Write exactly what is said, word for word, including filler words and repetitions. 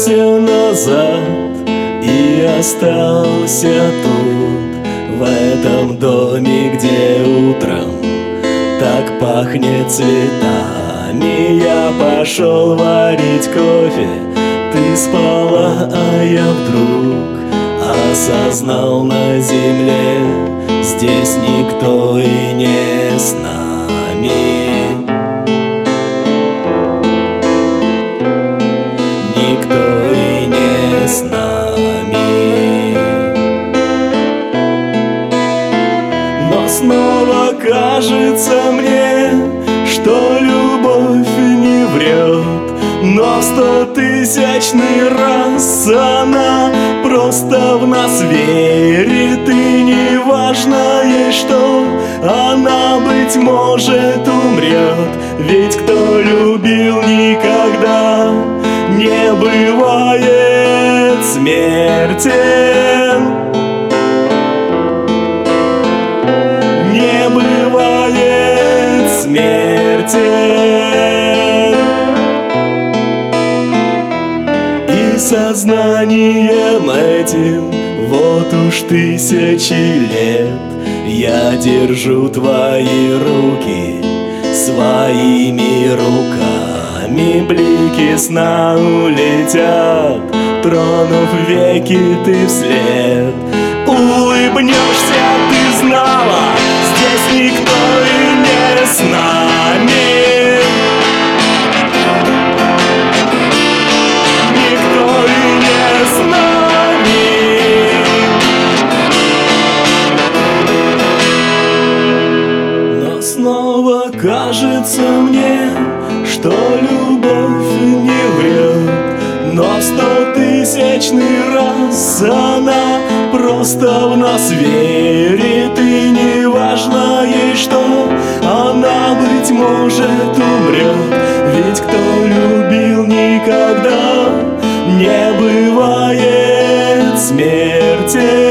вернулся назад и остался тут, в этом доме, где утром так пахнет цветами. Я пошел варить кофе, ты спала, а я вдруг осознал: на земле здесь никто и не с нами. Никто и не с нами. Но снова кажется мне, что любовь не врет, но в стотысячный раз она просто в нас верит. И не важно ей, что она, быть может, умрет, ведь кто любил, никогда не бывает смертен. Не бывает смертен. И сознанием этим вот уж тысячи лет я держу твои руки своими руками. Блики сна улетят, тронув веки ты вслед. Улыбнешься, ты знала, здесь никто и не с нами. Никто и не с нами. Но снова кажется мне, что любовь не врет, но в стотысячный раз она просто в нас верит. И не важно ей, что она, быть может, умрет, ведь кто любил, никогда не бывает смерти.